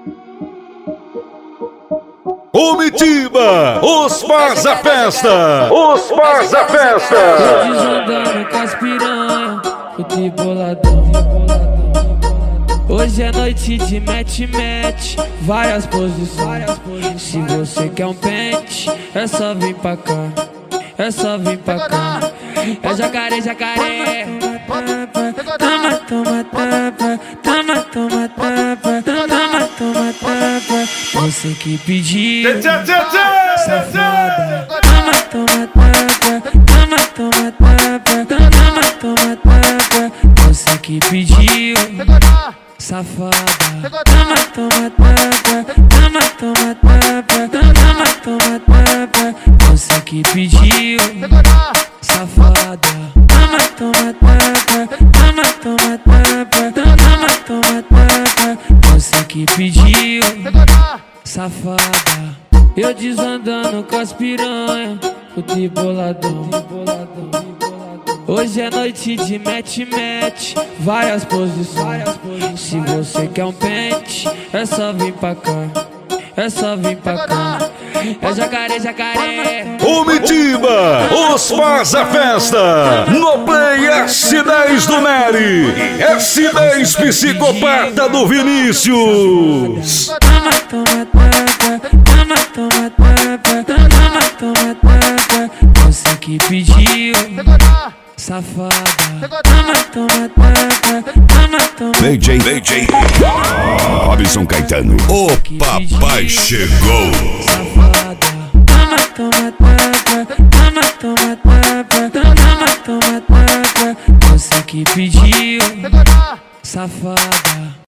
Omitiba, os pais da festa, os pais da festa. Tô desandando com as piranha, fui boladão. Hoje é noite de match, várias posições. Se você quer um pente, é só vir pra cá, é só vir pra cá. É jacaré, jacaré. Toma, toma, tapa, toma, toma, tapa, toma, toma, tapa. Você que pediu, safada. Toma, toma, tapa, toma, toma, tapa, toma, toma, tapa. Você que pediu, safada. Toma, toma, tapa, toma, toma, tapa, toma, toma, tapa. Você que pediu, safada. Toma, toma, tapa, toma, toma, tapa, toma, toma, tapa. Você que pediu, safada. Eu desandando com as piranha, fui boladão. Hoje é noite de match, várias posições. Se você quer um pente, é só vir pra cá, é só vir pra cá. É jacaré, jacaré. Omitiba, os pais da festa. No Play S10 do Nery, S10 Psicopata do Vinícius. Toma, toma, tapa, toma, toma, tapa, toma, toma, tapa. Você que pediu, safada. Toma, toma, tapa, toma, toma. DJ Robson Caetano, o papai chegou. Safada. Toma, toma, tapa, toma, toma, tapa, toma, toma, tapa. Você que pediu, safada.